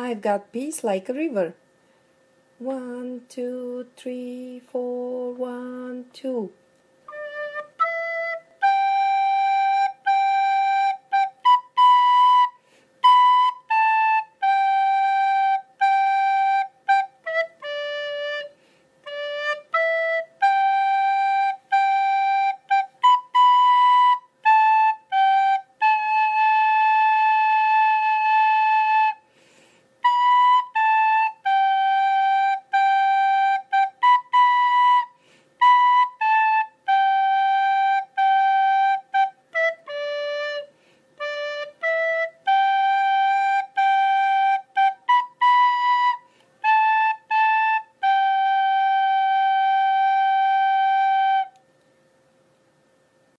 I've got peace like a river. 1, 2, 3, 4, 1, 2.